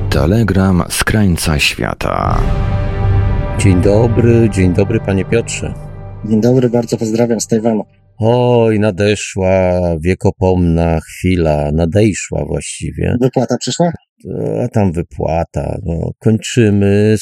Telegram z krańca świata. Dzień dobry panie Piotrze. Dzień dobry, bardzo pozdrawiam z Tajwanu. Oj, nadeszła wiekopomna chwila, nadejszła właściwie. Wypłata przyszła? A tam wypłata, kończymy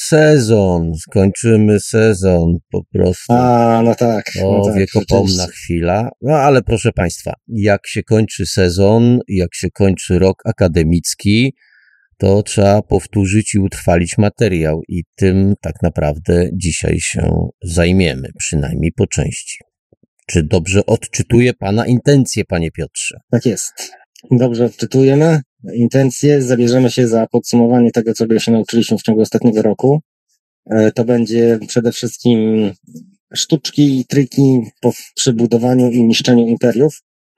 sezon po prostu. No tak. Wiekopomna chwila. No ale proszę państwa, jak się kończy sezon, jak się kończy rok akademicki, to trzeba powtórzyć i utrwalić materiał i tym tak naprawdę dzisiaj się zajmiemy, przynajmniej po części. Czy dobrze odczytuję pana intencje, panie Piotrze? Tak jest. Dobrze odczytujemy intencje, zabierzemy się za podsumowanie tego, czego się nauczyliśmy w ciągu ostatniego roku. To będzie przede wszystkim sztuczki i triki przy budowaniu i niszczeniu imperiów.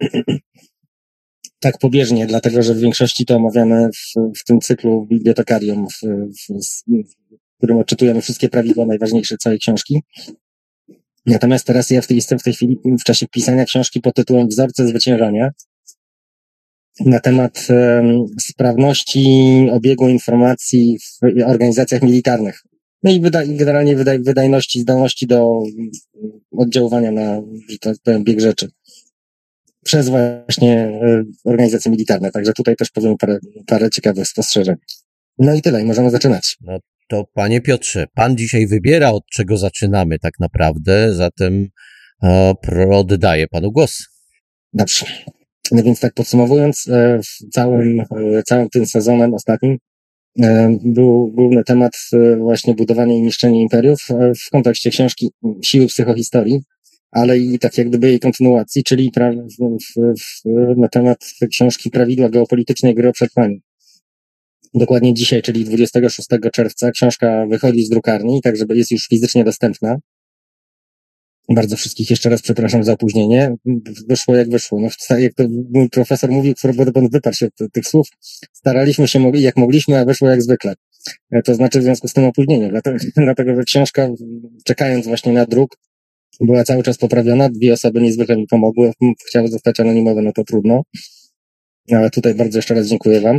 Tak pobieżnie, dlatego że w większości to omawiamy w tym cyklu Bibliotekarium, w którym odczytujemy wszystkie prawidła najważniejsze całej książki. Natomiast teraz ja jestem w tej chwili w czasie pisania książki pod tytułem Wzorce zwyciężania na temat sprawności obiegu informacji w organizacjach militarnych. No i generalnie wydajności, zdolności do oddziaływania na, że tak powiem, bieg rzeczy przez właśnie organizacje militarne. Także tutaj też powiem parę ciekawych spostrzeżeń. No i tyle, i możemy zaczynać. No to panie Piotrze, pan dzisiaj wybiera, od czego zaczynamy tak naprawdę, zatem oddaję panu głos. Dobrze. No więc tak podsumowując, całym tym sezonem ostatnim był główny temat właśnie budowania i niszczenia imperiów w kontekście książki Siły psychohistorii, ale i tak jak gdyby jej kontynuacji, czyli na temat książki Prawidła geopolitycznej gry o przetrwanie. Dokładnie dzisiaj, czyli 26 czerwca, książka wychodzi z drukarni, tak żeby jest już fizycznie dostępna. Bardzo wszystkich jeszcze raz przepraszam za opóźnienie. Wyszło jak wyszło. No, jak to mój profesor mówił, który wyparł się od tych słów, staraliśmy się jak mogliśmy, a wyszło jak zwykle. To znaczy w związku z tym opóźnieniem. Dlatego, że książka, czekając właśnie na druk, była cały czas poprawiona. 2 osoby niezwykle mi pomogły. Chciały zostać anonimowe, no to trudno. Ale tutaj bardzo jeszcze raz dziękuję wam.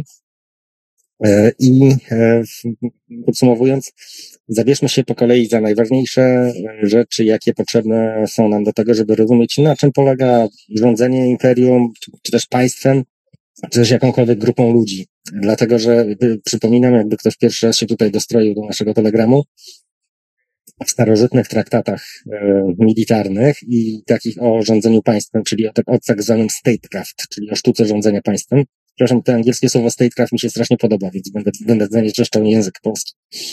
I podsumowując, zabierzmy się po kolei za najważniejsze rzeczy, jakie potrzebne są nam do tego, żeby rozumieć, na czym polega rządzenie imperium, czy też państwem, czy też jakąkolwiek grupą ludzi. Dlatego, że przypominam, jakby ktoś pierwszy raz się tutaj dostroił do naszego telegramu, w starożytnych traktatach militarnych i takich o rządzeniu państwem, czyli o tak zwanym statecraft, czyli o sztuce rządzenia państwem. Przepraszam, to angielskie słowo statecraft mi się strasznie podoba, więc będę zanieczyszczał język polski.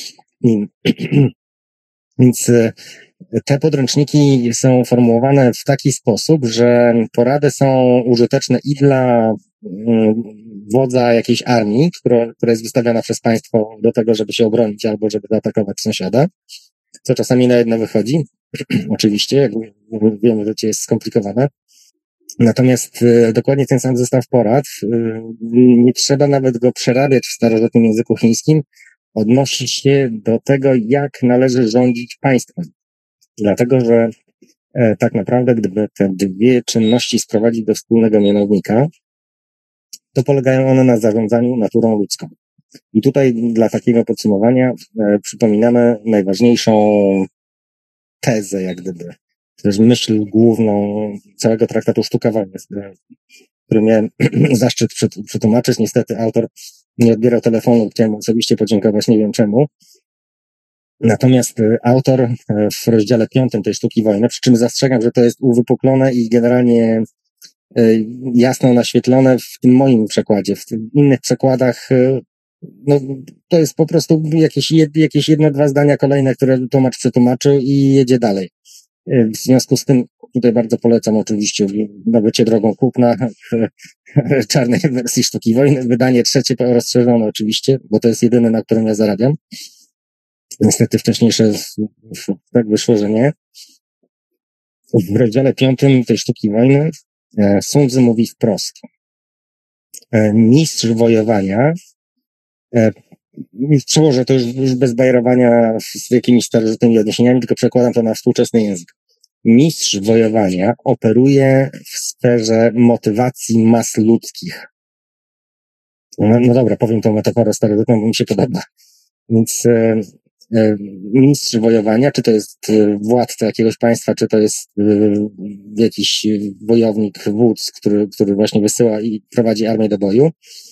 Więc te podręczniki są formułowane w taki sposób, że porady są użyteczne i dla wodza jakiejś armii, która jest wystawiana przez państwo do tego, żeby się obronić albo żeby zaatakować sąsiada, co czasami na jedno wychodzi. Oczywiście, jak wiemy, życie jest skomplikowane. Natomiast dokładnie ten sam zestaw porad, nie trzeba nawet go przerabiać w starożytnym języku chińskim, odnosi się do tego, jak należy rządzić państwem. Dlatego, że tak naprawdę, gdyby te 2 czynności sprowadzić do wspólnego mianownika, to polegają one na zarządzaniu naturą ludzką. I tutaj dla takiego podsumowania przypominamy najważniejszą tezę, jak gdyby, też myśl główną całego traktatu Sztuka wojny, który miałem zaszczyt przetłumaczyć. Niestety autor nie odbierał telefonu, chciałem osobiście podziękować, nie wiem czemu. Natomiast autor w rozdziale 5 tej Sztuki wojny, przy czym zastrzegam, że to jest uwypuklone i generalnie jasno naświetlone w tym moim przekładzie. W tym innych przekładach no, to jest po prostu jakieś 1-2 zdania kolejne, które tłumacz przetłumaczył i jedzie dalej. W związku z tym tutaj bardzo polecam oczywiście nabycie drogą kupna w czarnej wersji Sztuki wojny. Wydanie 3 rozszerzone oczywiście, bo to jest jedyne, na którym ja zarabiam. Niestety wcześniejsze tak wyszło, że nie. W rozdziale 5 tej Sztuki wojny Sun Tzu mówi wprost. Mistrz wojowania, przełożę to już bez bajerowania z jakimiś starożytnymi odniesieniami, tylko przekładam to na współczesny język. Mistrz wojowania operuje w sferze motywacji mas ludzkich. No dobra, powiem tą metaforę stereotypem, bo mi się podoba. Więc mistrz wojowania, czy to jest władca jakiegoś państwa, czy to jest jakiś wojownik, wódz, który właśnie wysyła i prowadzi armię do boju,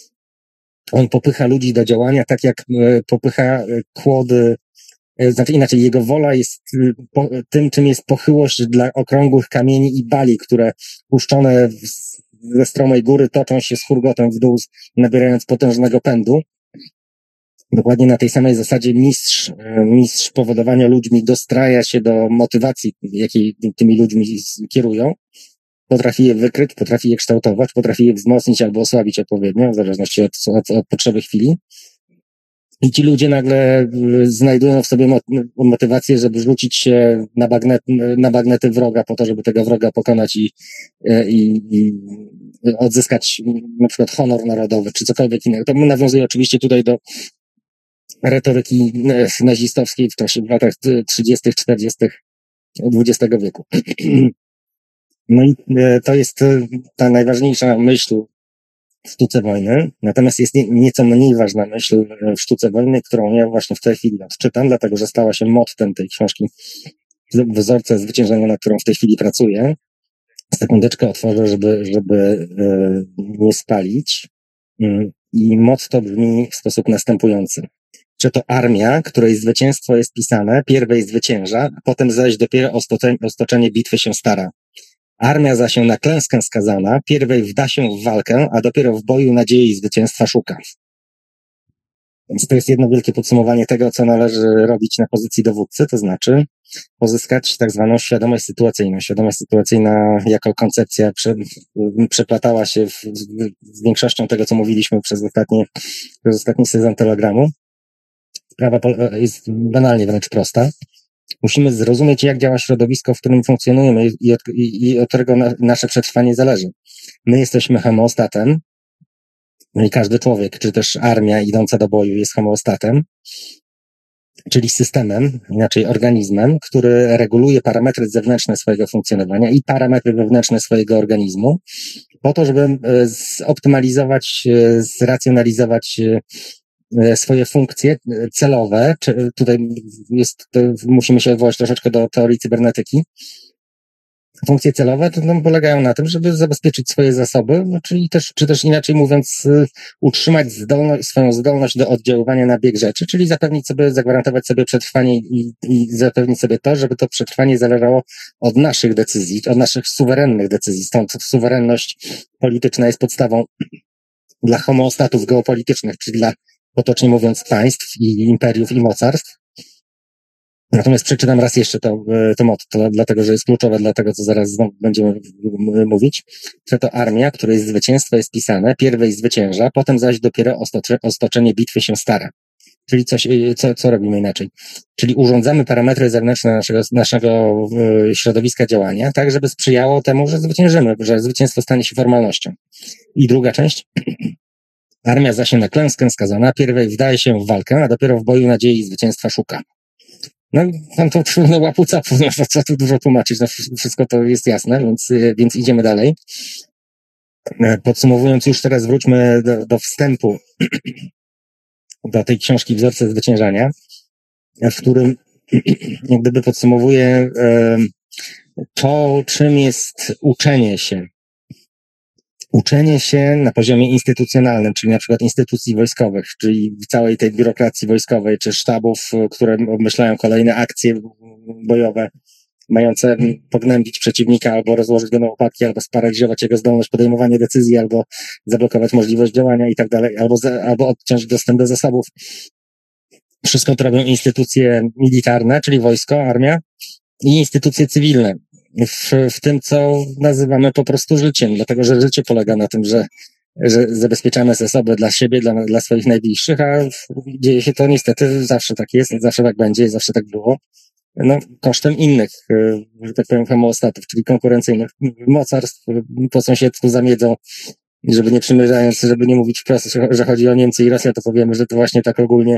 on popycha ludzi do działania tak jak popycha kłody, znaczy inaczej, jego wola jest tym, czym jest pochyłość dla okrągłych kamieni i bali, które puszczone ze stromej góry toczą się z hurgotem w dół, nabierając potężnego pędu. Dokładnie na tej samej zasadzie mistrz powodowania ludźmi dostraja się do motywacji, jakiej tymi ludźmi kierują. Potrafi je wykryć, potrafi je kształtować, potrafi je wzmocnić albo osłabić odpowiednio, w zależności od potrzeby chwili. I ci ludzie nagle znajdują w sobie motywację, żeby rzucić się na bagnety wroga po to, żeby tego wroga pokonać i odzyskać na przykład honor narodowy, czy cokolwiek innego. To nawiązuje oczywiście tutaj do retoryki nazistowskiej w latach 30., 40. XX wieku. No i to jest ta najważniejsza myśl w sztuce wojny. Natomiast jest nieco mniej ważna myśl w sztuce wojny, którą ja właśnie w tej chwili odczytam, dlatego że stała się mottem tej książki Wzorce zwyciężenia, nad którą w tej chwili pracuję. Sekundeczkę otworzę, żeby nie spalić. I motto brzmi w sposób następujący. Że to armia, której zwycięstwo jest pisane, pierwej zwycięża, a potem zaś dopiero o stoczenie bitwy się stara. Armia zaś na klęskę skazana, pierwej wda się w walkę, a dopiero w boju nadziei zwycięstwa szuka. Więc to jest jedno wielkie podsumowanie tego, co należy robić na pozycji dowódcy, to znaczy pozyskać tak zwaną świadomość sytuacyjną. Świadomość sytuacyjna jako koncepcja przeplatała się z większością tego, co mówiliśmy przez ostatni sezon Telegramu. Sprawa jest banalnie wręcz prosta. Musimy zrozumieć, jak działa środowisko, w którym funkcjonujemy i od którego nasze przetrwanie zależy. My jesteśmy homeostatem, no i każdy człowiek, czy też armia idąca do boju jest homeostatem, czyli systemem, inaczej organizmem, który reguluje parametry zewnętrzne swojego funkcjonowania i parametry wewnętrzne swojego organizmu, po to, żeby zoptymalizować, zracjonalizować swoje funkcje celowe. Tutaj musimy się odwołać troszeczkę do teorii cybernetyki. Funkcje celowe polegają na tym, żeby zabezpieczyć swoje zasoby, czy też inaczej mówiąc, utrzymać swoją zdolność do oddziaływania na bieg rzeczy, czyli zagwarantować sobie przetrwanie i zapewnić sobie to, żeby to przetrwanie zależało od naszych decyzji, od naszych suwerennych decyzji. Stąd suwerenność polityczna jest podstawą dla homeostatów geopolitycznych, czyli dla, potocznie mówiąc, państw i imperiów i mocarstw. Natomiast przeczytam raz jeszcze to motto, dlatego że jest kluczowe dla tego, co zaraz znowu będziemy mówić, że to armia, której zwycięstwo jest pisane, pierwej zwycięża, potem zaś dopiero o stoczenie bitwy się stara. Czyli co robimy inaczej? Czyli urządzamy parametry zewnętrzne naszego środowiska działania, tak żeby sprzyjało temu, że zwyciężymy, że zwycięstwo stanie się formalnością. I druga część. Armia zaś na klęskę skazana, pierwej wdaje się w walkę, a dopiero w boju nadziei zwycięstwa szuka. No, tam to łapu-capu, co tu dużo tłumaczyć, wszystko to jest jasne, więc idziemy dalej. Podsumowując już teraz wróćmy do wstępu do tej książki Wzorce zwyciężania, w którym jak gdyby podsumowuję to, czym jest uczenie się. Uczenie się na poziomie instytucjonalnym, czyli na przykład instytucji wojskowych, czyli całej tej biurokracji wojskowej, czy sztabów, które obmyślają kolejne akcje bojowe, mające pognębić przeciwnika, albo rozłożyć go na łopatki, albo sparaliżować jego zdolność podejmowania decyzji, albo zablokować możliwość działania i tak dalej, albo odciąć dostęp do zasobów. Wszystko to robią instytucje militarne, czyli wojsko, armia i instytucje cywilne. W tym, co nazywamy po prostu życiem, dlatego że życie polega na tym, że zabezpieczamy zasoby dla siebie, dla swoich najbliższych, a dzieje się to niestety zawsze tak jest, zawsze tak będzie, zawsze tak było. No, kosztem innych, że tak powiem, homeostatów, czyli konkurencyjnych mocarstw po sąsiedztwu zamiedzą, żeby nie przymierzając, żeby nie mówić wprost, że chodzi o Niemcy i Rosję, to powiemy, że to właśnie tak ogólnie.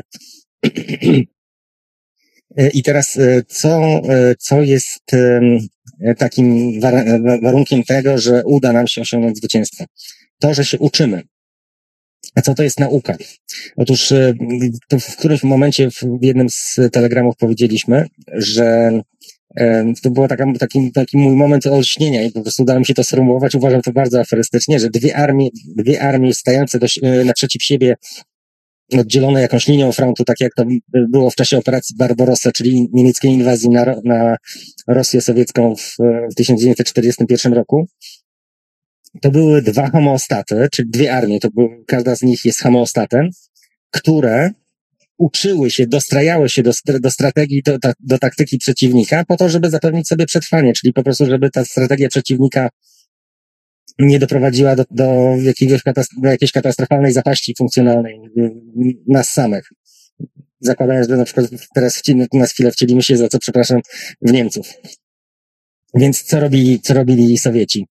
I teraz, co jest takim warunkiem tego, że uda nam się osiągnąć zwycięstwo? To, że się uczymy. A co to jest nauka? Otóż to w którymś momencie w jednym z telegramów powiedzieliśmy, że to był taki mój moment olśnienia i po prostu udało mi się to sformułować. Uważam to bardzo aferystycznie, że dwie armie stające naprzeciw siebie, oddzielone jakąś linią frontu, tak jak to było w czasie operacji Barbarossa, czyli niemieckiej inwazji na Rosję sowiecką w 1941 roku. To były dwa homeostaty, czyli dwie armie, każda z nich jest homeostatem, które uczyły się, dostrajały się do strategii, do taktyki przeciwnika po to, żeby zapewnić sobie przetrwanie, czyli po prostu, żeby ta strategia przeciwnika nie doprowadziła do jakiejś katastrofalnej zapaści funkcjonalnej nas samych. Zakładając, że na przykład teraz na chwilę wcielimy się, za co przepraszam, w Niemców. Więc co robili Sowieci?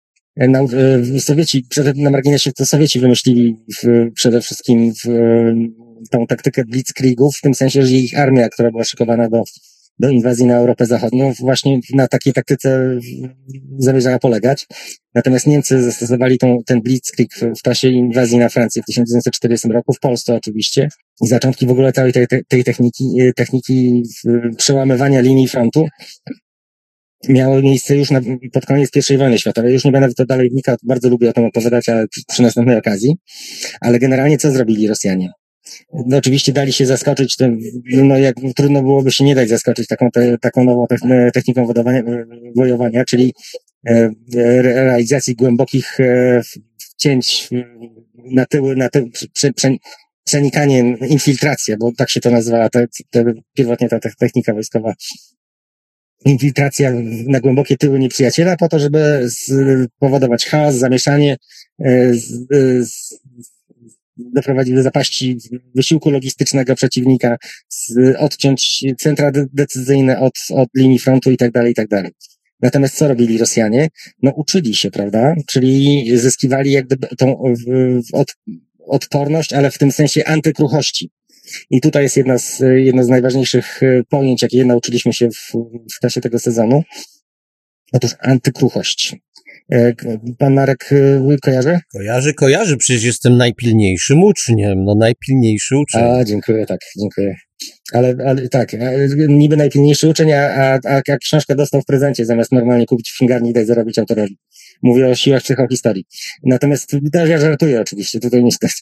Na marginesie to Sowieci wymyślili przede wszystkim tą taktykę blitzkriegów, w tym sensie, że ich armia, która była szykowana do inwazji na Europę Zachodnią, właśnie na takiej taktyce zamierzała polegać. Natomiast Niemcy zastosowali ten blitzkrieg w czasie inwazji na Francję w 1940 roku, w Polsce oczywiście. I zaczątki w ogóle całej tej techniki przełamywania linii frontu miało miejsce już pod koniec I wojny światowej. Już nie będę w to dalej wnikał, bardzo lubię o tym opowiadać, ale przy następnej okazji. Ale generalnie co zrobili Rosjanie? No oczywiście dali się zaskoczyć jak trudno byłoby się nie dać zaskoczyć taką nową techniką wojowania, czyli realizacji głębokich wcięć na tyły, przenikanie, infiltracja, bo tak się to nazywała, pierwotnie ta technika wojskowa. Infiltracja na głębokie tyły nieprzyjaciela po to, żeby spowodować chaos, zamieszanie, doprowadzić do zapaści wysiłku logistycznego przeciwnika, odciąć centra decyzyjne od linii frontu i tak dalej, i tak dalej. Natomiast co robili Rosjanie? No uczyli się, prawda? Czyli zyskiwali jakby tą odporność, ale w tym sensie antykruchości. I tutaj jest jedno z najważniejszych pojęć, jakie nauczyliśmy się w czasie tego sezonu. Otóż antykruchość. Pan Marek kojarzy? Kojarzy, przecież jestem najpilniejszym uczniem, najpilniejszy uczeń. Dziękuję, dziękuję. Ale tak, niby najpilniejszy uczeń, a książkę dostał w prezencie, zamiast normalnie kupić w księgarni i dać zarobić autorowi. Mówię o siłach psychohistorii. Natomiast ja żartuję oczywiście, tutaj niestety.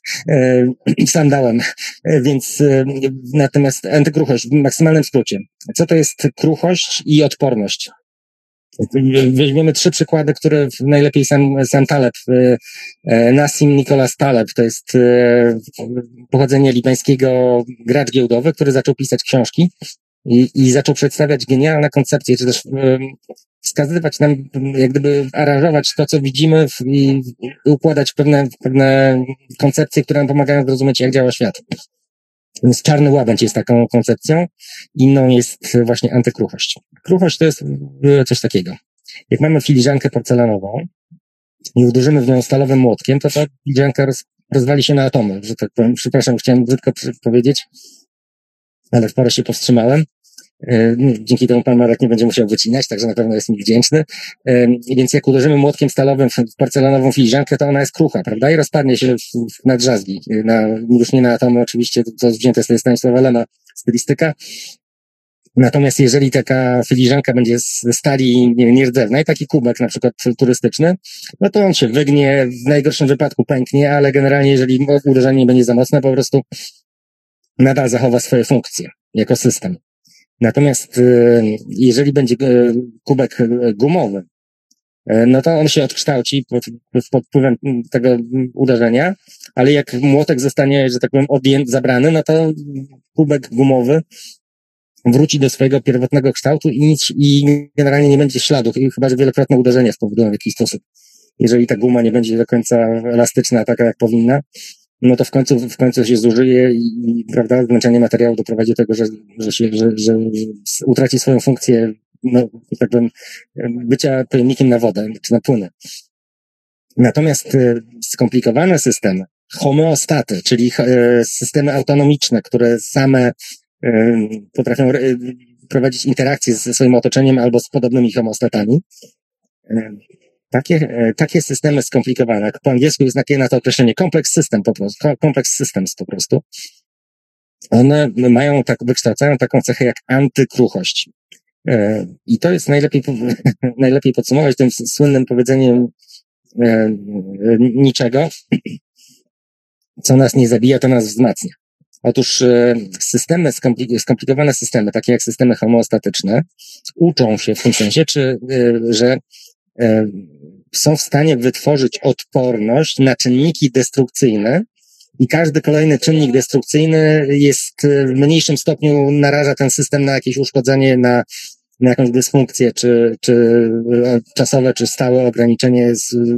Sam dałem. Więc natomiast antykruchość w maksymalnym skrócie. Co to jest kruchość i odporność? Weźmiemy 3 przykłady, które najlepiej sam Taleb, Nassim Nicholas Taleb, to jest pochodzenie libańskiego gracz giełdowy, który zaczął pisać książki i zaczął przedstawiać genialne koncepcje, czy też wskazywać nam, jak gdyby aranżować to, co widzimy i układać pewne koncepcje, które nam pomagają zrozumieć, jak działa świat. Więc czarny łabędź jest taką koncepcją, inną jest właśnie antykruchość. Kruchość to jest coś takiego. Jak mamy filiżankę porcelanową i uderzymy w nią stalowym młotkiem, to ta filiżanka rozwali się na atomy, że tak powiem. Przepraszam, chciałem brzydko powiedzieć, ale w porę się powstrzymałem. Dzięki temu pan Marek nie będzie musiał wycinać, także na pewno jest mi wdzięczny. Więc jak uderzymy młotkiem stalowym w porcelanową filiżankę, to ona jest krucha, prawda? I rozpadnie się na drzazgi. Już nie na atomy, oczywiście, to wzięte z tej Stanisława Lema stylistyka. Natomiast jeżeli taka filiżanka będzie ze stali nierdzewnej, taki kubek na przykład turystyczny, no to on się wygnie, w najgorszym wypadku pęknie, ale generalnie jeżeli uderzenie nie będzie za mocne, po prostu nadal zachowa swoje funkcje jako system. Natomiast jeżeli będzie kubek gumowy, no to on się odkształci pod wpływem tego uderzenia, ale jak młotek zostanie, że tak powiem, zabrany, no to kubek gumowy wróci do swojego pierwotnego kształtu i generalnie nie będzie śladów, chyba że wielokrotne uderzenia spowodują w jakiś sposób. Jeżeli ta guma nie będzie do końca elastyczna, taka jak powinna, no to w końcu się zużyje i prawda, zmęczenie materiału doprowadzi do tego, że utraci swoją funkcję, no, tak powiem, bycia pojemnikiem na wodę, czy na płyny. Natomiast skomplikowane systemy, homeostaty, czyli systemy autonomiczne, które same potrafią prowadzić interakcje ze swoim otoczeniem albo z podobnymi homeostatami, Takie systemy skomplikowane, po angielsku jest takie na to określenie complex system po prostu, complex systems po prostu, one wykształcają taką cechę jak antykruchość. I to jest najlepiej podsumować tym słynnym powiedzeniem niczego, co nas nie zabija, to nas wzmacnia. Otóż skomplikowane systemy, takie jak systemy homeostatyczne, uczą się w tym sensie, że są w stanie wytworzyć odporność na czynniki destrukcyjne i każdy kolejny czynnik destrukcyjny jest w mniejszym stopniu naraża ten system na jakieś uszkodzenie, na jakąś dysfunkcję, czy czasowe, czy stałe ograniczenie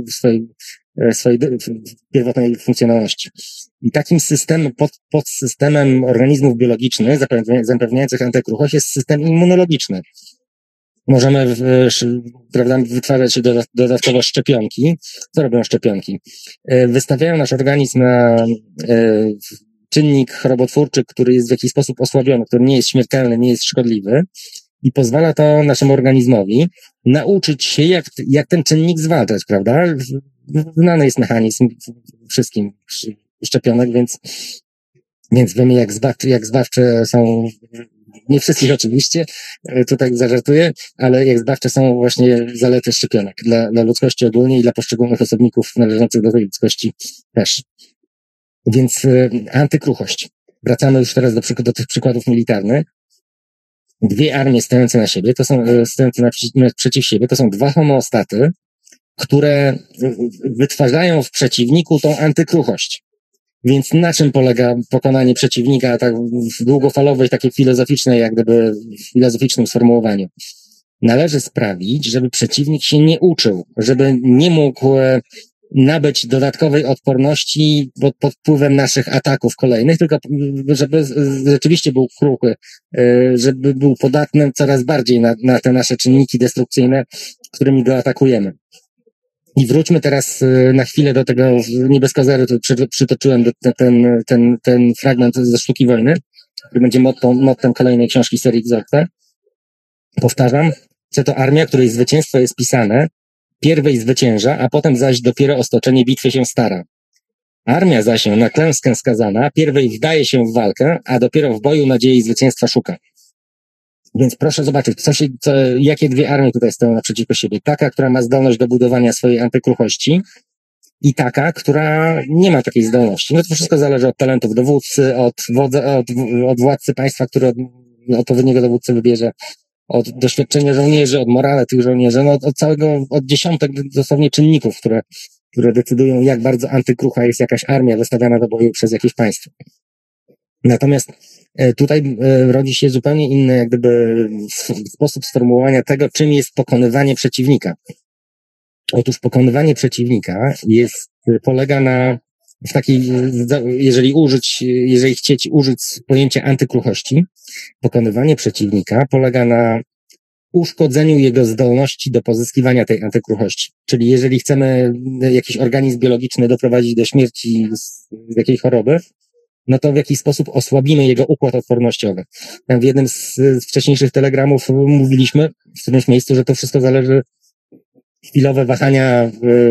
swojej pierwotnej funkcjonalności. I takim systemem, podsystemem organizmów biologicznych zapewniających antykruchość jest system immunologiczny. Możemy, prawda, wytwarzać dodatkowo szczepionki. Co robią szczepionki? Wystawiają nasz organizm na czynnik chorobotwórczy, który jest w jakiś sposób osłabiony, który nie jest śmiertelny, nie jest szkodliwy i pozwala to naszemu organizmowi nauczyć się, jak ten czynnik zwalczać, prawda? Znany jest mechanizm wszystkim szczepionek, więc wiemy, jak zbawcze są, nie wszystkich oczywiście, tutaj zażartuję, ale jak zbawcze są właśnie zalety szczepionek dla ludzkości ogólnie i dla poszczególnych osobników należących do tej ludzkości też. Więc antykruchość. Wracamy już teraz do tych przykładów militarnych. Dwie armie stojące naprzeciw siebie, to są dwa homeostaty, które wytwarzają w przeciwniku tą antykruchość. Więc na czym polega pokonanie przeciwnika tak w długofalowej, takiej filozoficznej, jak gdyby w filozoficznym sformułowaniu? Należy sprawić, żeby przeciwnik się nie uczył, żeby nie mógł nabyć dodatkowej odporności pod wpływem naszych ataków kolejnych, tylko żeby rzeczywiście był kruchy, żeby był podatny coraz bardziej na te nasze czynniki destrukcyjne, którymi go atakujemy. I wróćmy teraz na chwilę do tego, nie bez kozery przytoczyłem ten fragment ze Sztuki Wojny, który będzie mottem kolejnej książki serii Xorta. Powtarzam, że to armia, której zwycięstwo jest pisane, pierwej zwycięża, a potem zaś dopiero o stoczenie bitwy się stara. Armia zaś na klęskę skazana, pierwej wdaje się w walkę, a dopiero w boju nadziei zwycięstwa szuka. Więc proszę zobaczyć, jakie dwie armie tutaj stoją naprzeciwko siebie. Taka, która ma zdolność do budowania swojej antykruchości i taka, która nie ma takiej zdolności. No to wszystko zależy od talentów dowódcy, od władcy państwa, który odpowiedniego dowódcę wybierze, od doświadczenia żołnierzy, od morale tych żołnierzy, od dziesiątek dosłownie czynników, które decydują, jak bardzo antykrucha jest jakaś armia wystawiana do boju przez jakieś państwo. Natomiast tutaj rodzi się zupełnie inny, jak gdyby, sposób sformułowania tego, czym jest pokonywanie przeciwnika. Otóż pokonywanie przeciwnika polega na jeżeli chcieć użyć pojęcia antykruchości, pokonywanie przeciwnika polega na uszkodzeniu jego zdolności do pozyskiwania tej antykruchości. Czyli jeżeli chcemy jakiś organizm biologiczny doprowadzić do śmierci z jakiejś choroby, no to w jakiś sposób osłabimy jego układ odpornościowy. Tam w jednym z wcześniejszych telegramów mówiliśmy w którymś miejscu, że to wszystko zależy, chwilowe wahania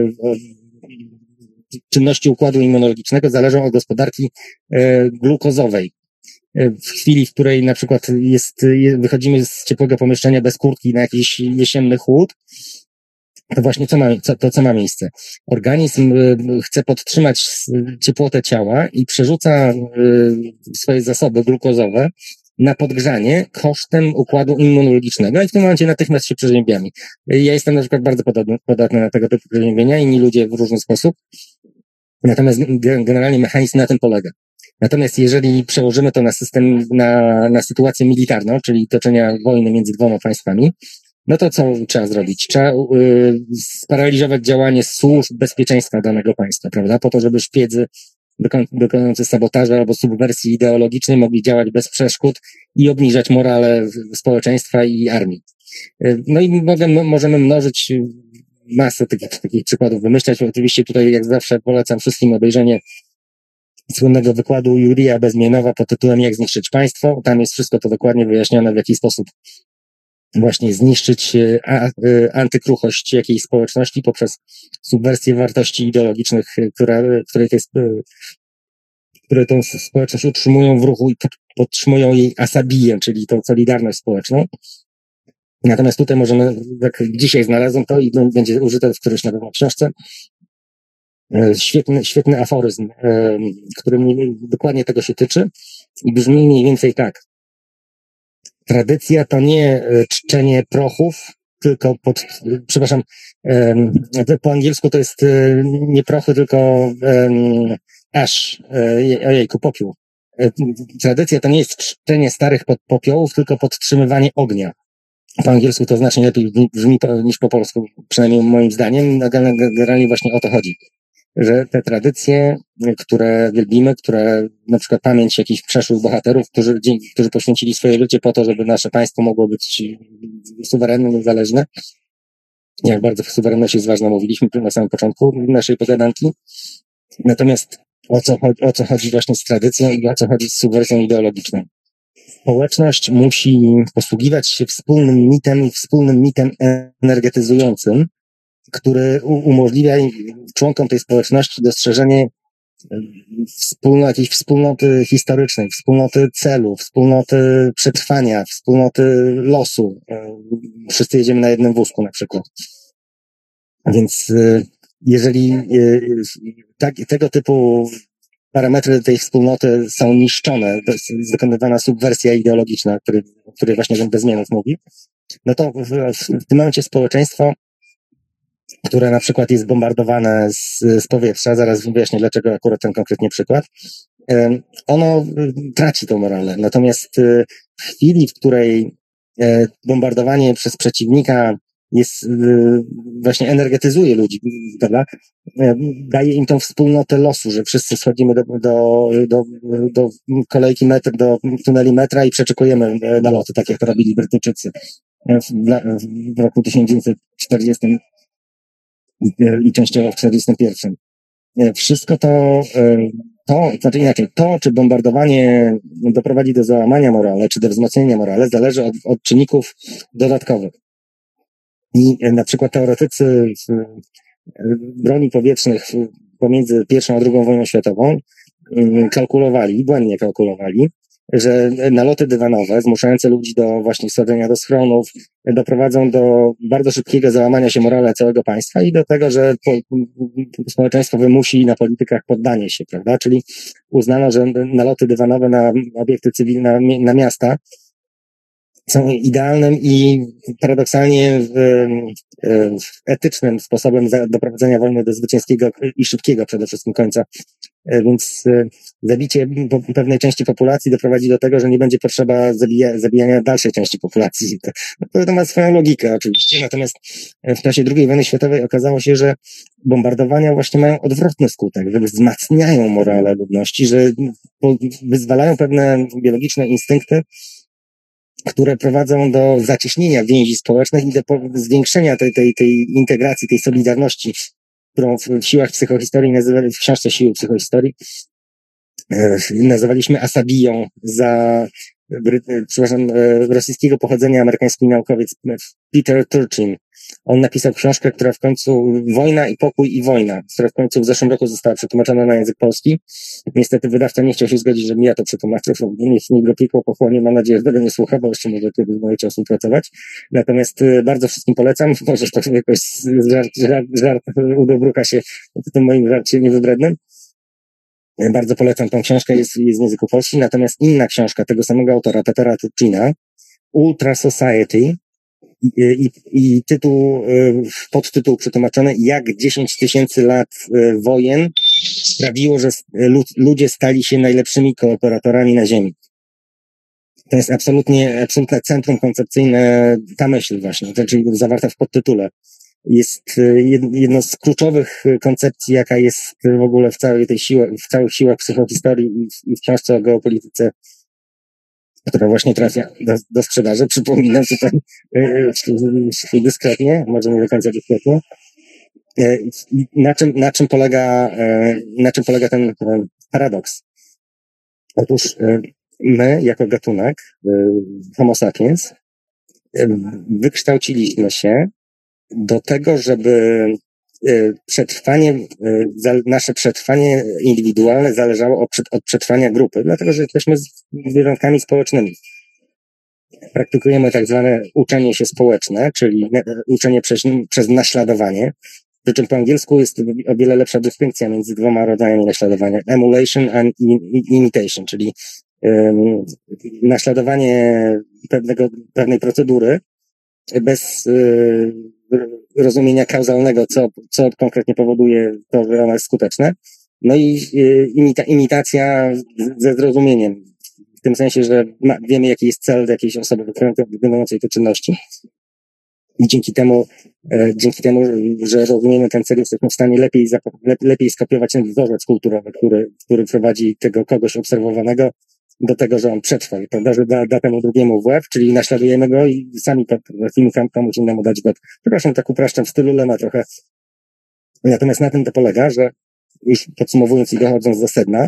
czynności układu immunologicznego zależą od gospodarki glukozowej. W chwili, w której na przykład wychodzimy z ciepłego pomieszczenia bez kurtki na jakiś jesienny chłód, to właśnie co ma miejsce? Organizm chce podtrzymać ciepłotę ciała i przerzuca swoje zasoby glukozowe na podgrzanie kosztem układu immunologicznego i w tym momencie natychmiast się przeziębiamy. Ja jestem na przykład bardzo podatny na tego typu przeziębienia, inni ludzie w różny sposób. Natomiast generalnie mechanizm na tym polega. Natomiast jeżeli przełożymy to na system, na sytuację militarną, czyli toczenia wojny między dwoma państwami, no to co trzeba zrobić? Trzeba sparaliżować działanie służb bezpieczeństwa danego państwa, prawda? Po to, żeby szpiedzy dokonujący sabotażu albo subwersji ideologicznej mogli działać bez przeszkód i obniżać morale społeczeństwa i armii. No i możemy mnożyć masę takich przykładów, wymyślać. Oczywiście tutaj, jak zawsze, polecam wszystkim obejrzenie słynnego wykładu Jurija Bezmienowa pod tytułem Jak zniszczyć państwo. Tam jest wszystko to dokładnie wyjaśnione, w jaki sposób właśnie zniszczyć antykruchość jakiejś społeczności poprzez subwersję wartości ideologicznych, które tą społeczność utrzymują w ruchu i podtrzymują jej asabiję, czyli tą solidarność społeczną. Natomiast tutaj możemy, jak dzisiaj znalazłem to i będzie użyte w którejś na pewno książce, świetny aforyzm, który dokładnie tego się tyczy i brzmi mniej więcej tak. Tradycja to nie czczenie prochów, tylko po angielsku to jest nie prochy, tylko ash, popiół. Tradycja to nie jest czczenie starych popiołów, tylko podtrzymywanie ognia. Po angielsku to znacznie lepiej brzmi niż po polsku, przynajmniej moim zdaniem. Generalnie właśnie o to chodzi, że te tradycje, które wielbimy, które na przykład pamięć jakichś przeszłych bohaterów, którzy poświęcili swoje życie po to, żeby nasze państwo mogło być suwerenne, niezależne. Jak bardzo suwerenność jest ważna, mówiliśmy na samym początku naszej pogadanki. Natomiast o co chodzi właśnie z tradycją i o co chodzi z subwersją ideologiczną? Społeczność musi posługiwać się wspólnym mitem energetyzującym, który umożliwia członkom tej społeczności dostrzeżenie jakiejś wspólnoty historycznej, wspólnoty celu, wspólnoty przetrwania, wspólnoty losu. Wszyscy jedziemy na jednym wózku na przykład. Więc jeżeli tego typu parametry tej wspólnoty są niszczone, to jest dokonywana subwersja ideologiczna, o której właśnie ten bez zmianów mówi, no to w tym momencie społeczeństwo, które na przykład jest bombardowane z powietrza, zaraz wyjaśnię dlaczego akurat ten konkretnie przykład, ono traci tą moralę. Natomiast w chwili, w której bombardowanie przez przeciwnika jest, właśnie energetyzuje ludzi, prawda? Daje im tą wspólnotę losu, że wszyscy schodzimy do kolejki do tuneli metra i przeczekujemy naloty, tak jak to robili Brytyjczycy w roku 1940 i częściowo w 1941. Wszystko znaczy inaczej, czy bombardowanie doprowadzi do załamania morale, czy do wzmocnienia morale, zależy od czynników dodatkowych. I na przykład teoretycy broni powietrznych pomiędzy I a II wojną światową błędnie kalkulowali, że naloty dywanowe zmuszające ludzi do właśnie wsadzenia do schronów doprowadzą do bardzo szybkiego załamania się morale całego państwa i do tego, że społeczeństwo wymusi na politykach poddanie się, prawda? Czyli uznano, że naloty dywanowe na obiekty cywilne, na miasta są idealnym i paradoksalnie etycznym sposobem doprowadzenia wojny do zwycięskiego i szybkiego przede wszystkim końca. Więc zabicie pewnej części populacji doprowadzi do tego, że nie będzie potrzeba zabijania dalszej części populacji. To ma swoją logikę oczywiście. Natomiast w czasie II wojny światowej okazało się, że bombardowania właśnie mają odwrotny skutek, że wzmacniają morale ludności, że wyzwalają pewne biologiczne instynkty, które prowadzą do zacieśnienia więzi społecznych i do zwiększenia tej integracji, tej solidarności, którą w siłach psychohistorii w książce Siły psychohistorii nazywaliśmy asabiją rosyjskiego pochodzenia amerykański naukowiec Peter Turchin. On napisał książkę, która w końcu Wojna i pokój i wojna, która w końcu w zeszłym roku została przetłumaczona na język polski. Niestety wydawca nie chciał się zgodzić, żebym ja to przetłumaczył, niech go piekło pochłonie. Mam nadzieję, że tego nie słucha, bo jeszcze może kiedyś możecie współpracować. Natomiast bardzo wszystkim polecam. Może to jakoś żart udobrucha się w tym moim żarcie niewybrednym. Bardzo polecam tą książkę, jest w języku polskim. Natomiast inna książka tego samego autora, Petera Turchina, Ultra Society, i podtytuł przetłumaczony, jak 10 000 lat wojen sprawiło, że ludzie stali się najlepszymi kooperatorami na Ziemi. To jest absolutne centrum koncepcyjne, ta myśl właśnie, czyli zawarta w podtytule. Jest jedno z kluczowych koncepcji, jaka jest w ogóle w całych siłach psychohistorii i w książce o geopolityce, która właśnie trafia do sprzedaży. Przypominam tutaj dyskretnie, może nie do końca dyskretnie, na czym polega ten paradoks. Otóż my, jako gatunek, Homo sapiens, wykształciliśmy się do tego, żeby nasze przetrwanie indywidualne zależało od przetrwania grupy, dlatego że jesteśmy zwierzątkami społecznymi. Praktykujemy tak zwane uczenie się społeczne, czyli uczenie przez naśladowanie. Przy czym po angielsku jest o wiele lepsza dystynkcja między dwoma rodzajami naśladowania. Emulation and imitation, czyli naśladowanie pewnej procedury bez rozumienia kauzalnego, co konkretnie powoduje to, że ona jest skuteczne. No i imitacja ze zrozumieniem. W tym sensie, że wiemy, jaki jest cel jakiejś osoby wykonującej te czynności. I dzięki temu, że rozumiemy ten cel, jesteśmy w stanie lepiej skopiować ten wzorzec kulturowy, który prowadzi tego kogoś obserwowanego do tego, że on przetrwa, prawda, że da temu drugiemu w łeb, czyli naśladujemy go i sami potrafimy komuś innemu dać w łeb. Przepraszam, tak upraszczam, w stylu Lema trochę. Natomiast na tym to polega, że już podsumowując i dochodząc do sedna,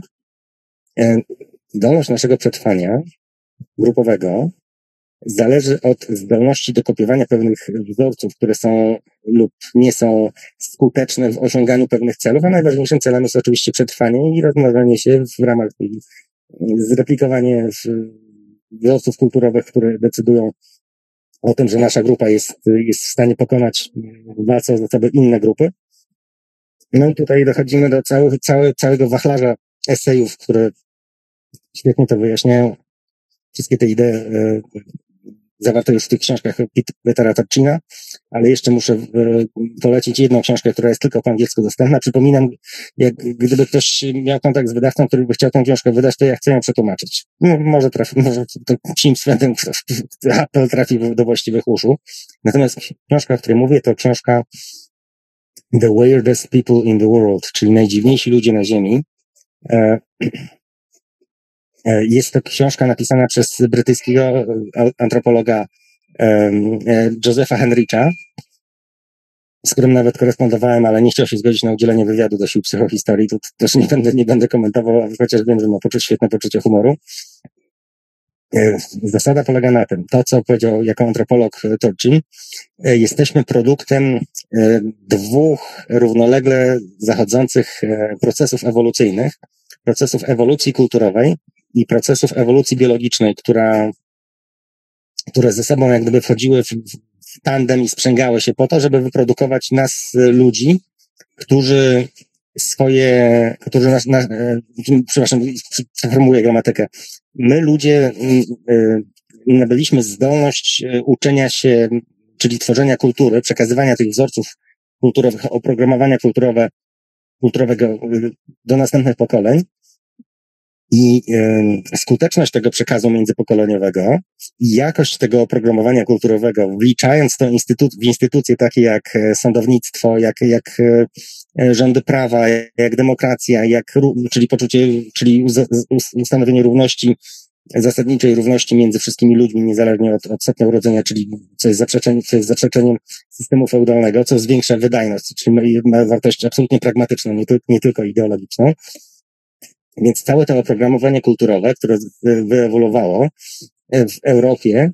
zdolność naszego przetrwania grupowego zależy od zdolności do kopiowania pewnych wzorców, które są lub nie są skuteczne w osiąganiu pewnych celów, a najważniejszym celem jest oczywiście przetrwanie i rozmnażanie się w ramach zreplikowanie wzorców kulturowych, które decydują o tym, że nasza grupa jest w stanie pokonać w walce o zasoby inne grupy. No i tutaj dochodzimy do całego wachlarza esejów, które świetnie to wyjaśniają. Wszystkie te idee zawarte już w tych książkach Petera Turchina, ale jeszcze muszę polecić jedną książkę, która jest tylko po angielsku dostępna. Przypominam, gdyby ktoś miał kontakt z wydawcą, który by chciał tę książkę wydać, to ja chcę ją przetłumaczyć. No, może to psim swędem apel trafi do właściwych uszu. Natomiast książka, o której mówię, to książka The Weirdest People in the World, czyli najdziwniejsi ludzie na Ziemi. Jest to książka napisana przez brytyjskiego antropologa Josepha Henricha, z którym nawet korespondowałem, ale nie chciał się zgodzić na udzielenie wywiadu do Sił Psychohistorii. Tu też nie będę komentował, chociaż wiem, że ma świetne poczucie humoru. Zasada polega na tym, to co powiedział jako antropolog Turchin, jesteśmy produktem dwóch równolegle zachodzących procesów ewolucyjnych, procesów ewolucji kulturowej i procesów ewolucji biologicznej, które ze sobą jak gdyby wchodziły w tandem i sprzęgały się po to, żeby wyprodukować nas ludzi, którzy przepraszam, przeformułuję gramatykę. My ludzie nabyliśmy zdolność uczenia się, czyli tworzenia kultury, przekazywania tych wzorców kulturowych, oprogramowania kulturowego do następnych pokoleń. I skuteczność tego przekazu międzypokoleniowego i jakość tego oprogramowania kulturowego, wliczając to w instytucje takie jak sądownictwo, jak rządy prawa, jak demokracja, czyli ustanowienie równości, zasadniczej równości między wszystkimi ludźmi, niezależnie od stopnia urodzenia, czyli co jest zaprzeczeniem systemu feudalnego, co zwiększa wydajność, czyli ma wartość absolutnie pragmatyczną, nie tylko ideologiczną. Więc całe to oprogramowanie kulturowe, które wyewoluowało w Europie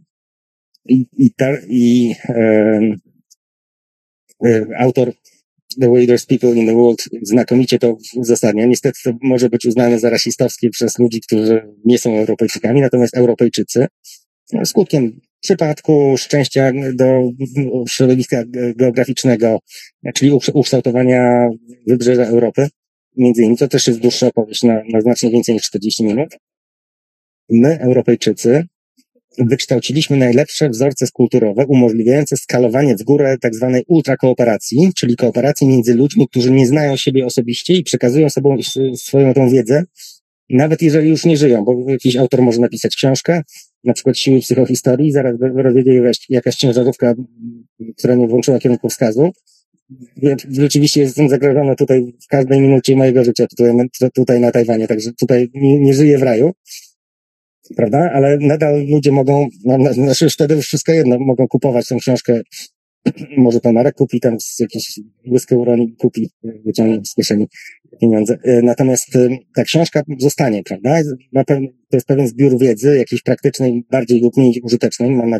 autor The Weirdest People in the World znakomicie to uzasadnia. Niestety to może być uznane za rasistowskie przez ludzi, którzy nie są Europejczykami, natomiast Europejczycy skutkiem przypadku, szczęścia do środowiska geograficznego, czyli ukształtowania wybrzeża Europy, między innymi, to też jest dłuższa opowieść na znacznie więcej niż 40 minut. My, Europejczycy, wykształciliśmy najlepsze wzorce kulturowe umożliwiające skalowanie w górę tak zwanej ultrakooperacji, czyli kooperacji między ludźmi, którzy nie znają siebie osobiście i przekazują sobą swoją tą wiedzę, nawet jeżeli już nie żyją, bo jakiś autor może napisać książkę, na przykład Siły Psychohistorii, i zaraz rozwiedzie jakaś ciężarówka, która nie włączyła kierunkowskazu. Ja rzeczywiście jestem zagrożony tutaj w każdej minucie mojego życia tutaj na Tajwanie, także tutaj nie żyję w raju, prawda? Ale nadal ludzie mogą, znaczy wtedy już wszystko jedno, mogą kupować tę książkę. Może pan Marek kupi tam jakieś łyskę uroni, wyciągnie z kieszeni pieniądze. Natomiast ta książka zostanie, prawda? To jest pewien zbiór wiedzy, jakiejś praktycznej, bardziej lub mniej użytecznej. Mam nadzieję, że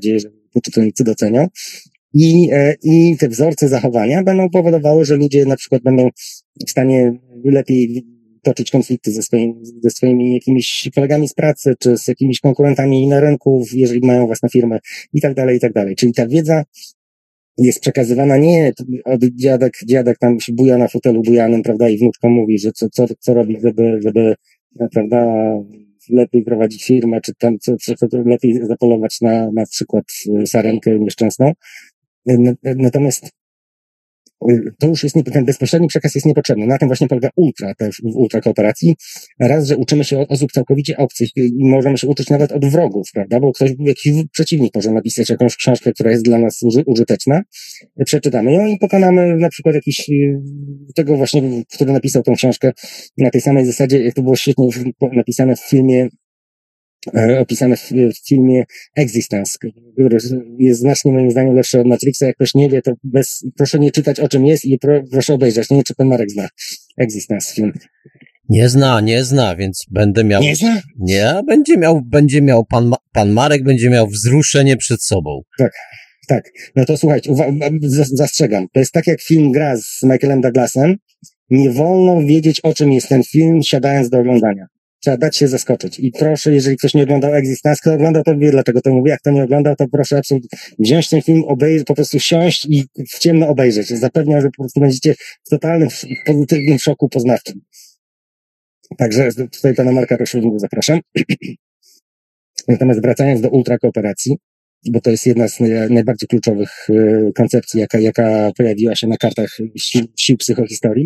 czytelnicy docenią. I te wzorce zachowania będą powodowały, że ludzie na przykład będą w stanie lepiej toczyć konflikty ze swoimi jakimiś kolegami z pracy, czy z jakimiś konkurentami na rynku, jeżeli mają własne firmy i tak dalej, i tak dalej. Czyli ta wiedza jest przekazywana nie od dziadek tam się buja na fotelu bujanym, prawda, i wnuczka mówi, że co robić, żeby, prawda, lepiej prowadzić firmę, czy tam co lepiej zapolować na przykład sarenkę nieszczęsną. Natomiast to już jest ten bezpośredni przekaz jest niepotrzebny. Na tym właśnie polega ultra kooperacji. Raz, że uczymy się od osób całkowicie obcych i możemy się uczyć nawet od wrogów, prawda? Bo jakiś przeciwnik może napisać jakąś książkę, która jest dla nas użyteczna. Przeczytamy ją i pokonamy na przykład tego właśnie, który napisał tą książkę na tej samej zasadzie, jak to było świetnie napisane w filmie, opisane w filmie Existence, który jest znacznie moim zdaniem lepszy od Matrixa. Jak ktoś nie wie, to proszę nie czytać o czym jest i proszę obejrzeć. Nie wiem, czy pan Marek zna Existence film. Nie zna, więc będę miał... Nie zna? Nie, będzie miał pan Marek będzie miał wzruszenie przed sobą. Tak. No to słuchajcie, zastrzegam. To jest tak jak film Gra z Michaelem Douglasem. Nie wolno wiedzieć, o czym jest ten film, siadając do oglądania. Trzeba dać się zaskoczyć. I proszę, jeżeli ktoś nie oglądał Existence, kto oglądał, to wie, dlaczego to mówię. Jak to nie oglądał, to proszę absolutnie wziąć ten film, obejrzeć, po prostu siąść i w ciemno obejrzeć. Zapewniam, że po prostu będziecie w totalnym, pozytywnym szoku poznawczym. Także tutaj pana Marka też również zapraszam. Natomiast wracając do ultrakooperacji, bo to jest jedna z najbardziej kluczowych koncepcji, jaka pojawiła się na kartach sił psychohistorii.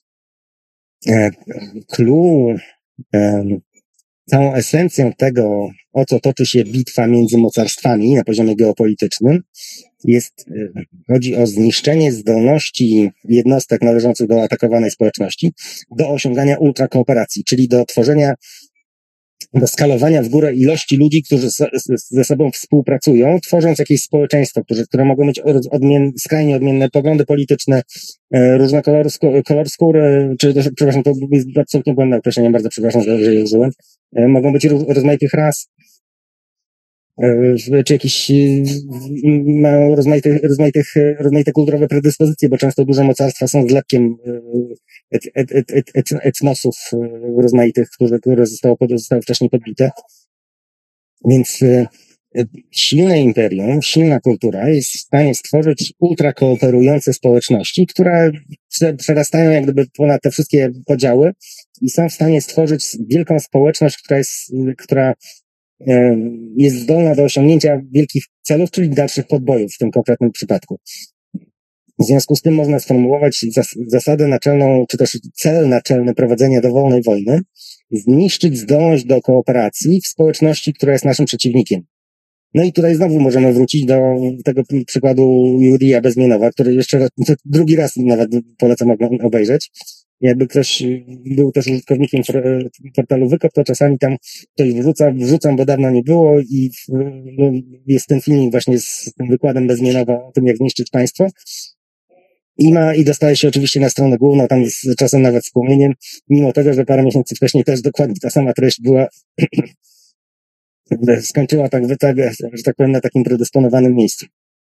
Clue, całą esencją tego, o co toczy się bitwa między mocarstwami na poziomie geopolitycznym, chodzi o zniszczenie zdolności jednostek należących do atakowanej społeczności do osiągania ultrakooperacji, czyli do skalowania w górę ilości ludzi, którzy ze sobą współpracują, tworząc jakieś społeczeństwo, które mogą mieć skrajnie odmienne poglądy polityczne, różne kolor skóry, przepraszam, to jest absolutnie błędne określenie, bardzo przepraszam, że je użyłem. Mogą być rozmaitych ras, czy jakieś mają rozmaite kulturowe predyspozycje, bo często duże mocarstwa są zlepkiem etnosów rozmaitych, które zostały wcześniej podbite. Więc silne imperium, silna kultura jest w stanie stworzyć ultrakooperujące społeczności, które przerastają jak gdyby ponad te wszystkie podziały i są w stanie stworzyć wielką społeczność, która jest zdolna do osiągnięcia wielkich celów, czyli dalszych podbojów w tym konkretnym przypadku. W związku z tym można sformułować zasadę naczelną, czy też cel naczelny prowadzenia dowolnej wojny, zniszczyć zdolność do kooperacji w społeczności, która jest naszym przeciwnikiem. No i tutaj znowu możemy wrócić do tego przykładu Jurija Bezmienowa, który jeszcze raz, drugi raz nawet polecam obejrzeć. Jakby ktoś był też użytkownikiem portalu Wykop, to czasami tam ktoś wrzucam, bo dawno nie było i jest ten filmik właśnie z tym wykładem Bezmienowa o tym, jak zniszczyć państwo. I dostaje się oczywiście na stronę główną, tam jest czasem nawet z płomieniem, mimo tego, że parę miesięcy wcześniej też dokładnie ta sama treść była, skończyła że tak powiem, na takim predysponowanym miejscu.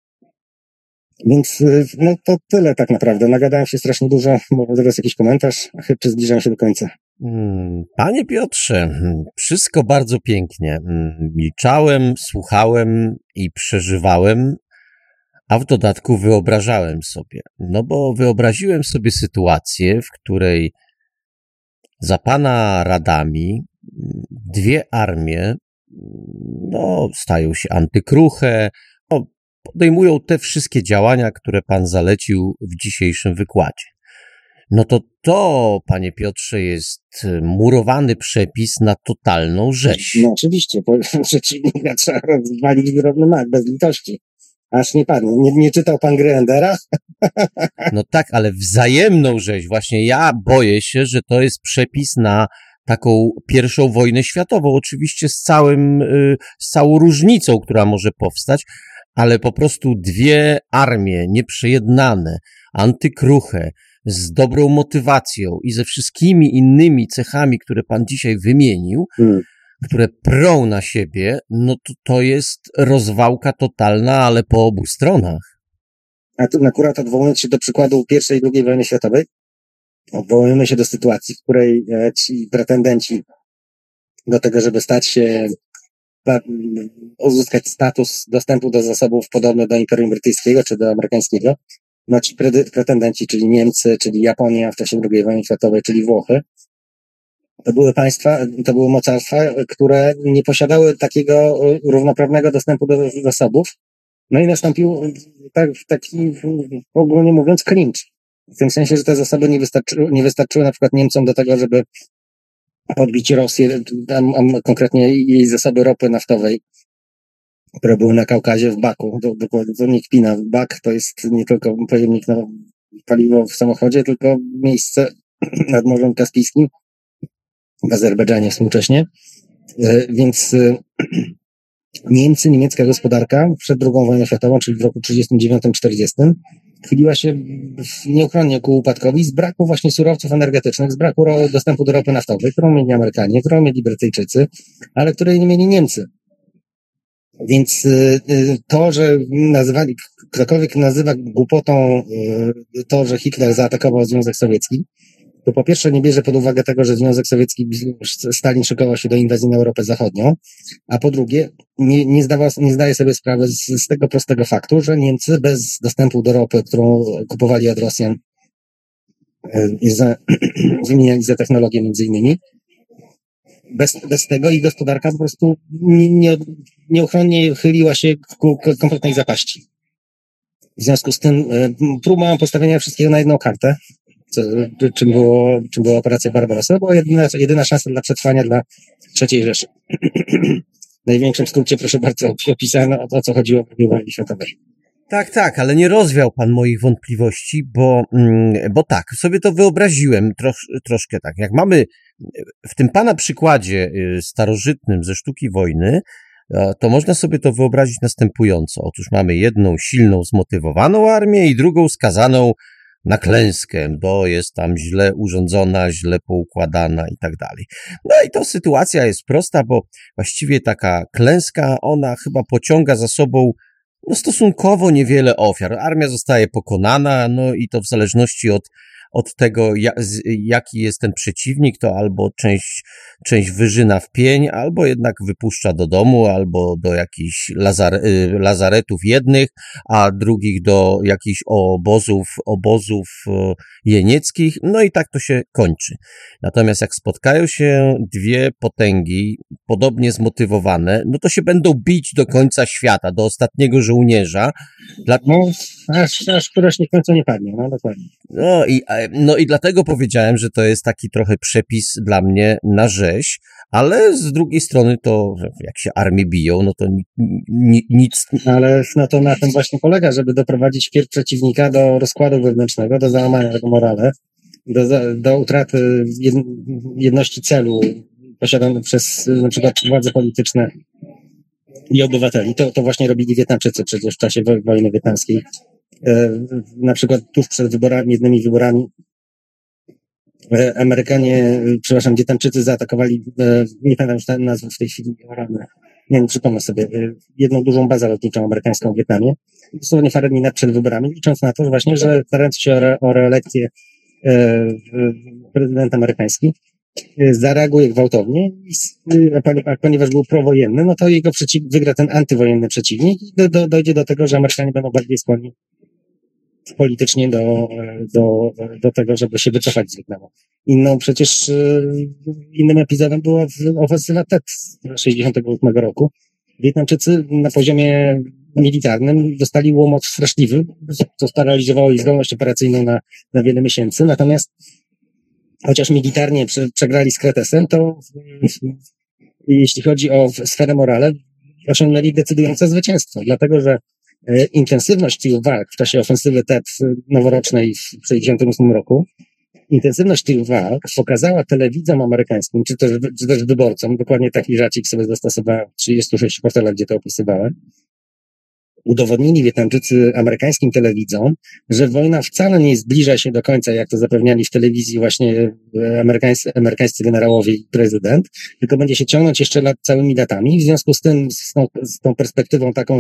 Więc no to tyle tak naprawdę. Nagadałem się strasznie dużo. Może zaraz jakiś komentarz, czy zbliżam się do końca. Panie Piotrze, wszystko bardzo pięknie. Milczałem, słuchałem i przeżywałem, a w dodatku wyobrażałem sobie. No bo wyobraziłem sobie sytuację, w której za pana radami dwie armie stają się antykruche, podejmują te wszystkie działania, które pan zalecił w dzisiejszym wykładzie. No to, panie Piotrze, jest murowany przepis na totalną rzeź. No oczywiście, bo przeciwnika trzeba rozwalić równy mak, bez litości. Aż nie padnie. Nie czytał pan gry Endera? No tak, ale wzajemną rzeź. Właśnie ja boję się, że to jest przepis na taką pierwszą wojnę światową. Oczywiście z całą różnicą, która może powstać, ale po prostu dwie armie nieprzejednane, antykruche, z dobrą motywacją i ze wszystkimi innymi cechami, które pan dzisiaj wymienił, które prą na siebie, no to jest rozwałka totalna, ale po obu stronach. A tu akurat odwołując się do przykładu I i II wojny światowej, odwołujemy się do sytuacji, w której ci pretendenci do tego, żeby stać się, uzyskać status dostępu do zasobów podobny do Imperium Brytyjskiego czy do amerykańskiego, no ci pretendenci, czyli Niemcy, czyli Japonia w czasie II wojny światowej, czyli Włochy, to były mocarstwa, które nie posiadały takiego równoprawnego dostępu do zasobów. No i nastąpił taki, ogólnie mówiąc, clinch. W tym sensie, że te zasoby nie wystarczyły na przykład Niemcom do tego, żeby podbić Rosję, a konkretnie jej zasoby ropy naftowej, które były na Kaukazie w Baku. To nie kpina. Bak to jest nie tylko pojemnik na paliwo w samochodzie, tylko miejsce nad Morzem Kaspijskim, w Azerbejdżanie współcześnie. Więc niemiecka gospodarka przed II wojną światową, czyli w roku 1939-1940, chyliła się nieuchronnie ku upadkowi z braku właśnie surowców energetycznych, z braku dostępu do ropy naftowej, którą mieli Amerykanie, którą mieli Brytyjczycy, ale której nie mieli Niemcy. Więc to, że ktokolwiek nazywa głupotą to, że Hitler zaatakował Związek Sowiecki, to po pierwsze nie bierze pod uwagę tego, że Związek Sowiecki, Stalin szykował się do inwazji na Europę Zachodnią, a po drugie nie zdaje sobie sprawy z tego prostego faktu, że Niemcy bez dostępu do ropy, którą kupowali od Rosjan, wymieniali za technologię między innymi, bez tego ich gospodarka po prostu nieuchronnie chyliła się ku kompletnej zapaści. W związku z tym próba postawienia wszystkiego na jedną kartę, czym była operacja Barbarossa, była jedyna szansa dla przetrwania dla III Rzeszy. W największym skrócie, proszę bardzo, opisano, o co chodziło w II wojnie światowej. Tak, ale nie rozwiał pan moich wątpliwości, bo tak, sobie to wyobraziłem troszkę tak. Jak mamy w tym pana przykładzie starożytnym ze sztuki wojny, to można sobie to wyobrazić następująco. Otóż mamy jedną silną, zmotywowaną armię i drugą skazaną na klęskę, bo jest tam źle urządzona, źle poukładana i tak dalej. No i to sytuacja jest prosta, bo właściwie taka klęska, ona chyba pociąga za sobą stosunkowo niewiele ofiar. Armia zostaje pokonana, no i to w zależności od tego, jaki jest ten przeciwnik, to albo część wyrzyna w pień, albo jednak wypuszcza do domu, albo do jakichś lazaretów jednych, a drugich do jakichś obozów jenieckich, no i tak to się kończy. Natomiast jak spotkają się dwie potęgi, podobnie zmotywowane, no to się będą bić do końca świata, do ostatniego żołnierza. Aż któraś nie w końcu nie padnie, no dokładnie. No i dlatego powiedziałem, że to jest taki trochę przepis dla mnie na rzeź, ale z drugiej strony to, jak się armie biją, no to nic... Ale no to na tym właśnie polega, żeby doprowadzić wpierw przeciwnika do rozkładu wewnętrznego, do załamania tego morale, do utraty jedności celu posiadanej przez na przykład władze polityczne i obywateli. To właśnie robili Wietnamczycy przecież w czasie wojny wietnamskiej. Na przykład tuż przed jednymi wyborami Wietnamczycy zaatakowali, nie pamiętam już nazwy w tej chwili, nie przypomnę sobie, jedną dużą bazę lotniczą amerykańską w Wietnamie, dosłownie parę dni przed wyborami, licząc na to właśnie, że starając się o reelekcję prezydent amerykański zareaguje gwałtownie, a ponieważ był prowojenny, no to wygra ten antywojenny przeciwnik i dojdzie do tego, że Amerykanie będą bardziej skłonni politycznie do tego, żeby się wycofać z Wietnamu. Innym epizodem była ofensywa Tet z 1968 roku. Wietnamczycy na poziomie militarnym dostali łomot straszliwy, co sparaliżowało ich zdolność operacyjną na wiele miesięcy, natomiast chociaż militarnie przegrali z Kretesem, to jeśli chodzi o sferę morale, osiągnęli decydujące zwycięstwo, dlatego że intensywność tych walk w czasie ofensywy Tet noworocznej w 1968 roku, intensywność tych walk pokazała telewidzom amerykańskim, czy też wyborcom, dokładnie taki żarcik sobie zastosowałem w 36 portalach, gdzie to opisywałem, udowodnili Wietnamczycy amerykańskim telewidzom, że wojna wcale nie zbliża się do końca, jak to zapewniali w telewizji właśnie amerykańscy generałowie i prezydent, tylko będzie się ciągnąć jeszcze całymi latami. W związku z tym, z tą perspektywą taką,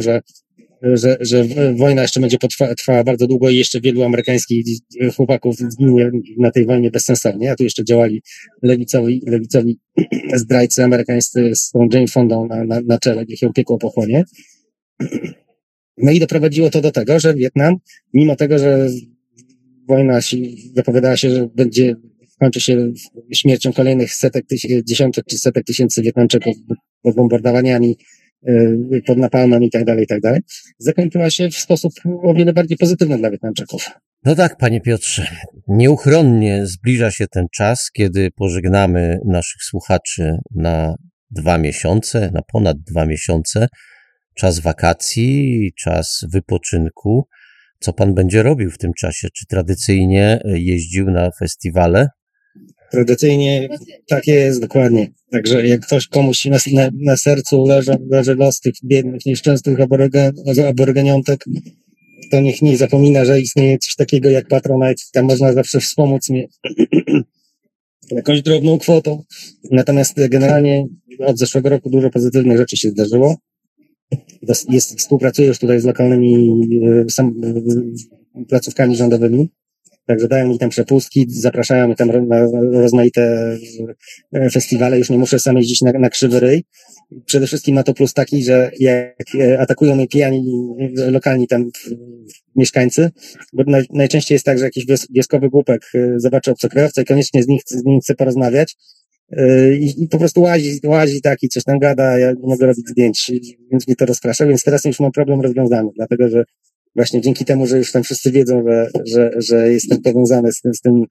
że wojna jeszcze będzie trwała bardzo długo i jeszcze wielu amerykańskich chłopaków zginie na tej wojnie bezsensownie, a tu jeszcze działali lewicowi zdrajcy amerykańscy z tą Jane Fondą na czele, niech ją piekło pochłonie. No i doprowadziło to do tego, że Wietnam, mimo tego, że wojna zapowiadała się, że kończy się śmiercią kolejnych dziesiątek czy setek tysięcy Wietnamczyków pod bombardowaniami, pod napalmem i tak dalej, zakończyła się w sposób o wiele bardziej pozytywny dla Wietnamczyków. No tak, panie Piotrze, nieuchronnie zbliża się ten czas, kiedy pożegnamy naszych słuchaczy na 2 miesiące, na ponad 2 miesiące, czas wakacji, czas wypoczynku. Co pan będzie robił w tym czasie? Czy tradycyjnie jeździł na festiwale? Tradycyjnie tak jest, dokładnie. Także jak komuś na sercu leży los tych biednych, nieszczęsnych aborygeniątek, to niech nie zapomina, że istnieje coś takiego jak Patronite. Tam można zawsze wspomóc mnie jakąś drobną kwotą. Natomiast generalnie od zeszłego roku dużo pozytywnych rzeczy się zdarzyło. Współpracuję już tutaj z lokalnymi placówkami rządowymi. Także dają mi tam przepustki, zapraszają mnie tam na rozmaite festiwale, już nie muszę sam jeździć na krzywy ryj. Przede wszystkim ma to plus taki, że jak atakują mnie pijani lokalni tam mieszkańcy, bo najczęściej jest tak, że jakiś wioskowy głupek zobaczy obcokrajowca i koniecznie z nim chce porozmawiać i po prostu łazi taki, coś tam gada, ja nie mogę robić zdjęć, więc mnie to rozprasza, więc teraz już mam problem rozwiązany, dlatego że właśnie dzięki temu, że już tam wszyscy wiedzą, że jestem powiązany z tym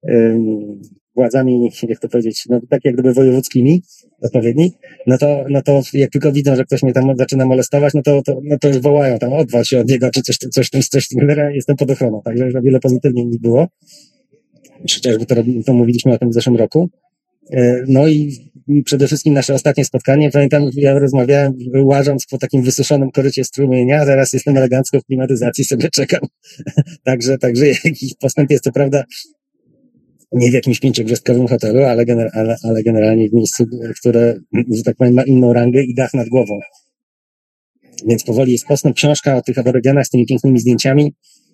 władzami, jak to powiedzieć, no tak jak gdyby wojewódzkimi, odpowiedni, no to jak tylko widzą, że ktoś mnie tam zaczyna molestować, no to już wołają tam, odwal się od niego, czy coś, jestem pod ochroną, także już o wiele pozytywniej mi było. Chociażby to mówiliśmy o tym w zeszłym roku. No i przede wszystkim nasze ostatnie spotkanie, pamiętam, ja rozmawiałem łażąc po takim wysuszonym korycie strumienia, a teraz jestem elegancko w klimatyzacji, sobie czekam. Także jakiś postęp jest, co prawda, nie w jakimś 5-gwiazdkowym hotelu, ale generalnie w miejscu, które, że tak powiem, ma inną rangę i dach nad głową. Więc powoli jest postęp. Książka o tych aborygenach z tymi pięknymi zdjęciami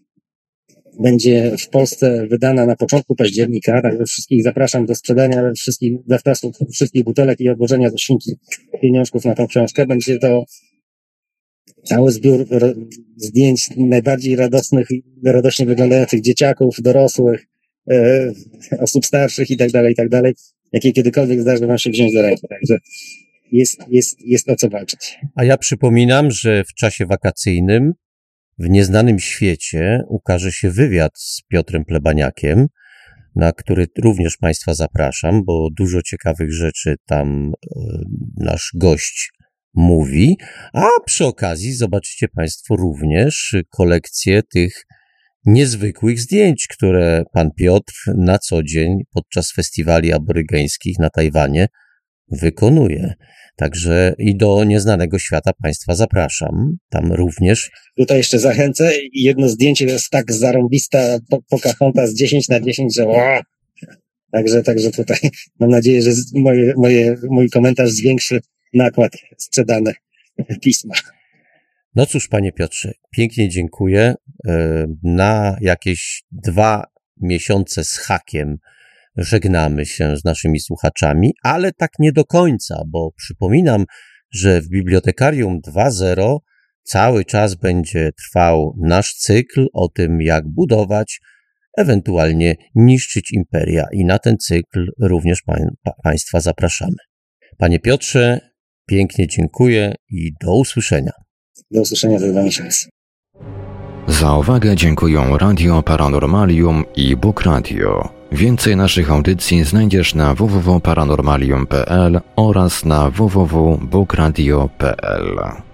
będzie w Polsce wydana na początku października, także wszystkich zapraszam do sprzedania wszystkich zawtasów, wszystkich butelek i odłożenia do świnki pieniążków na tą książkę. Będzie to cały zbiór zdjęć najbardziej radośnie wyglądających dzieciaków, dorosłych, osób starszych i tak dalej, jakie kiedykolwiek zdarzy wam się wziąć do ręki. Także jest o co walczyć. A ja przypominam, że w czasie wakacyjnym w Nieznanym Świecie ukaże się wywiad z Piotrem Plebaniakiem, na który również Państwa zapraszam, bo dużo ciekawych rzeczy tam nasz gość mówi, a przy okazji zobaczycie Państwo również kolekcję tych niezwykłych zdjęć, które pan Piotr na co dzień podczas festiwali aborygeńskich na Tajwanie wykonuje. Także i do Nieznanego Świata Państwa zapraszam. Tam również. Tutaj jeszcze zachęcę. Jedno zdjęcie jest tak zarąbista Pocahontas z 10/10, że wow. Także tutaj mam nadzieję, że mój komentarz zwiększy nakład sprzedane pisma. No cóż, panie Piotrze, pięknie dziękuję. Na jakieś 2 miesiące z hakiem żegnamy się z naszymi słuchaczami, ale tak nie do końca, bo przypominam, że w Bibliotekarium 2.0 cały czas będzie trwał nasz cykl o tym, jak budować, ewentualnie niszczyć imperia i na ten cykl również Państwa zapraszamy. Panie Piotrze, pięknie dziękuję i do usłyszenia. Do usłyszenia za 2 miesiące. Za uwagę dziękują Radio Paranormalium i Bóg Radio. Więcej naszych audycji znajdziesz na www.paranormalium.pl oraz na www.bookradio.pl.